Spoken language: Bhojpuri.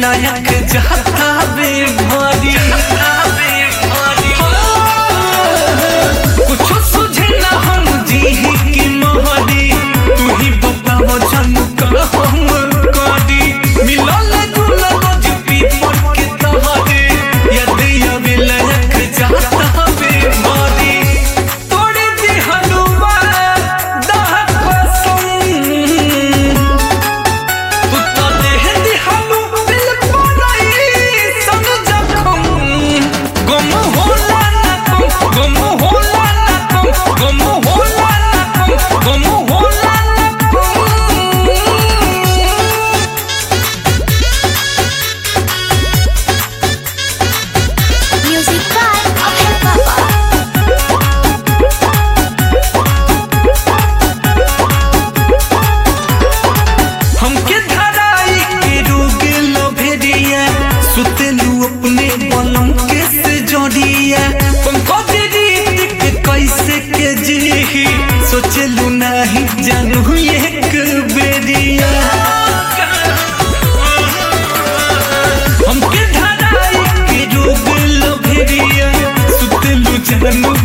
विलायक जाता बे भारी कुछ सुझे ना हम जी की मोहरी तू ही बताओ जन का हम कादी मिलल दूल्हा रोज पी पड़ के तहारे याद या विलायक जाता बे भारी तोड़ दी हलवा दाह कसम तू तो दे दी हलू दिल पराई संग जखम गम होला ना तुम गम होला ना तुम गम होला ना तुम गम होला ना तुम Music by Abhay Baba. हमके धराई के रोग लभेरिया सुतेलू अपने बलम के से जोड़िया पंकज रीत के कैसे के जी सोचलू नहीं जानू एक बेरिया हमके धराई के रोग लभेरिया सुतेलू जानू